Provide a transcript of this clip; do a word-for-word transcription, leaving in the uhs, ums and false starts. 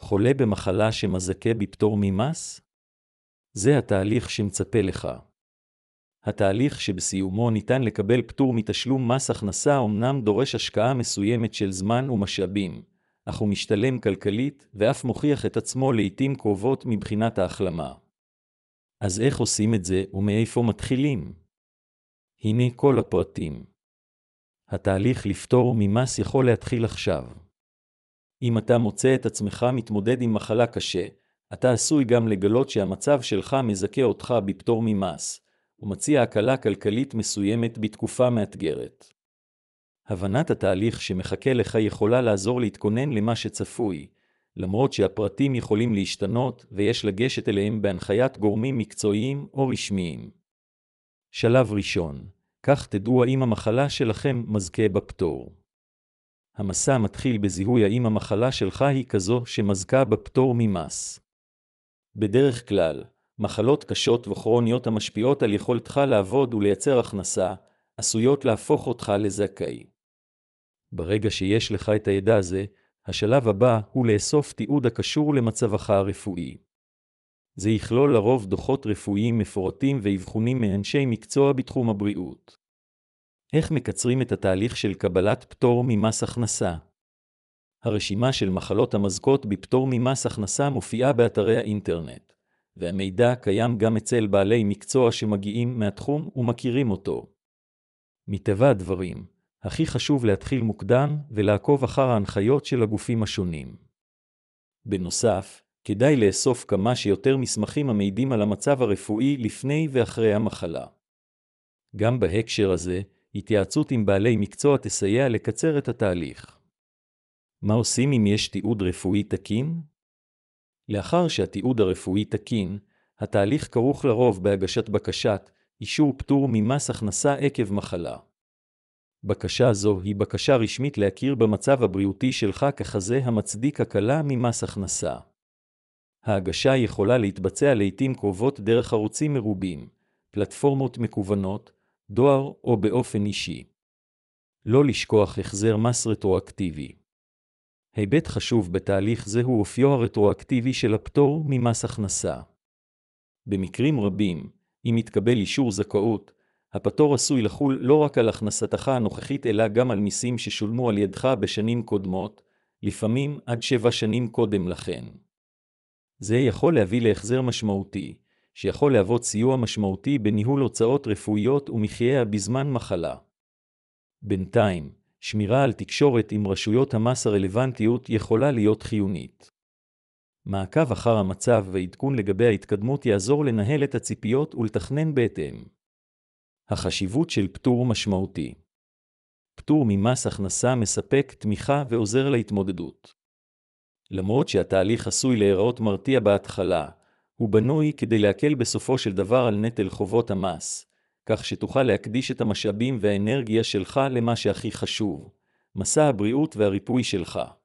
חולה במחלה שמזכה בפטור ממס? זה התהליך שמצפה לך. התהליך שבסיומו ניתן לקבל פטור מתשלום מס הכנסה אומנם דורש השקעה מסוימת של זמן ומשאבים, אך הוא משתלם כלכלית ואף מוכיח את עצמו לעתים קרובות מבחינת ההחלמה. אז איך עושים את זה ומאיפה מתחילים? הנה כל הפרטים. התהליך לפטור ממס יכול להתחיל עכשיו. אם אתה מוצא את עצמך מתמודד עם מחלה קשה, אתה עשוי גם לגלות שהמצב שלך מזכה אותך בפטור ממס, ומציע הקלה כלכלית מסוימת בתקופה מאתגרת. הבנת התהליך שמחכה לך יכולה לעזור להתכונן למה שצפוי, למרות שהפרטים יכולים להשתנות ויש לגשת אליהם בהנחיית גורמים מקצועיים או רשמיים. שלב ראשון, כך תדעו האם המחלה שלכם מזכה בפטור. המסע מתחיל בזיהוי האם המחלה שלך היא כזו שמזכה בפטור ממס. בדרך כלל, מחלות קשות וכרוניות המשפיעות על יכולתך לעבוד ולייצר הכנסה, עשויות להפוך אותך לזכאי. ברגע שיש לך את הידע הזה, השלב הבא הוא לאסוף תיעוד הקשור למצבך הרפואי. זה יכלול לרוב דוחות רפואיים מפורטים ואבחונים מאנשי מקצוע בתחום הבריאות. איך מקצרים את התהליך של קבלת פטור ממס הכנסה? הרשימה של מחלות המזכות בפטור ממס הכנסה מופיעה באתרי האינטרנט, והמידע קיים גם אצל בעלי מקצוע שמגיעים מהתחום ומכירים אותו. מטבע הדברים, הכי חשוב להתחיל מוקדם ולעקוב אחר ההנחיות של הגופים השונים. בנוסף, כדאי לאסוף כמה שיותר מסמכים המעידים על המצב הרפואי לפני ואחרי המחלה. גם בהקשר הזה, התייעצות עם בעלי מקצוע תסייע לקצר את התהליך. מה עושים אם יש תיעוד רפואי תקין? לאחר שהתיעוד הרפואי תקין, התהליך כרוך לרוב בהגשת בקשת אישור פטור ממס הכנסה עקב מחלה. בקשה זו היא בקשה רשמית להכיר במצב הבריאותי שלך ככזה המצדיק הקלה ממס הכנסה. ההגשה יכולה להתבצע לעתים קרובות דרך ערוצים מרובים, פלטפורמות מקוונות, דואר או באופן אישי. לא לשכוח החזר מס רטרואקטיבי. היבט חשוב בתהליך זה הוא אופיו הרטרואקטיבי של הפטור ממס הכנסה. במקרים רבים, אם יתקבל אישור זכאות, הפטור עשוי לחול לא רק על הכנסתך הנוכחית אלא גם על מיסים ששולמו על ידך בשנים קודמות, לפעמים עד שבע שנים קודם לכן. זה יכול להביא להחזר משמעותי, שיכול להוות סיוע משמעותי בניהול הוצאות רפואיות ומחיה בזמן מחלה. בינתיים, שמירה על תקשורת עם רשויות המס הרלוונטיות יכולה להיות חיונית. מעקב אחר המצב ועדכון לגבי ההתקדמות יעזור לנהל את הציפיות ולתכנן בהתאם. החשיבות של פטור משמעותי. פטור ממס הכנסה מספק תמיכה ועוזר להתמודדות. למרות שהתהליך עשוי להיראות מרתיע בהתחלה, הוא בנוי כדי להקל בסופו של דבר על נטל חובות המס, כך שתוכל להקדיש את המשאבים והאנרגיה שלך למה שהכי חשוב, מסע הבריאות והריפוי שלך.